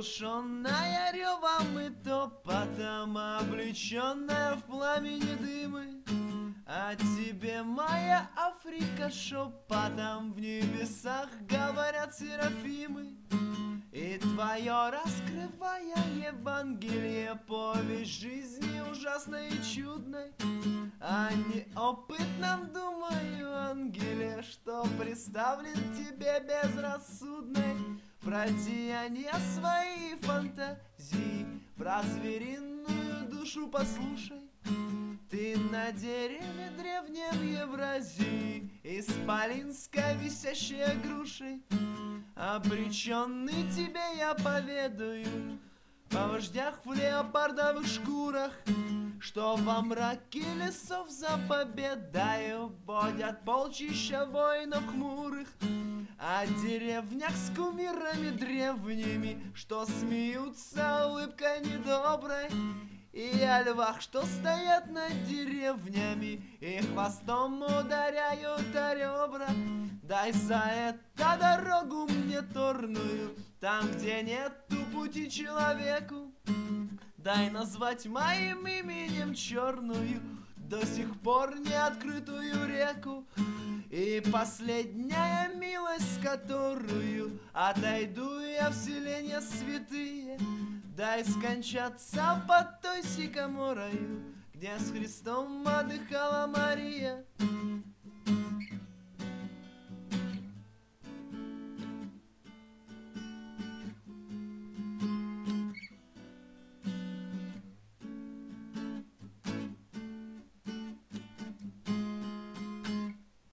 Оглушенная ревом и топотом, облеченная в пламени дымы, о тебе моя Африка шепотом в небесах говорят серафимы. И твое раскрывая Евангелие, повесть жизни ужасной и чудной, о неопытном, думаю, ангеле, что представлен тебе безрассудной. Про деяния свои фантазии, про звериную душу послушай. Ты на дереве древнем Евразии, исполинской висящей грушей. Обреченный тебе я поведаю о вождях в леопардовых шкурах, что во мраке лесов за победою бодят полчища воинов хмурых. О деревнях с кумирами древними, что смеются улыбкой недоброй. И о львах, что стоят над деревнями и хвостом ударяют о ребра. Дай за это дорогу мне торную, там, где нету пути человеку. Дай назвать моим именем черную, до сих пор не открытую реку. И последняя милость, с которую отойду я в селения святые, дай скончаться под той сикоморою, где с Христом отдыхала Мария.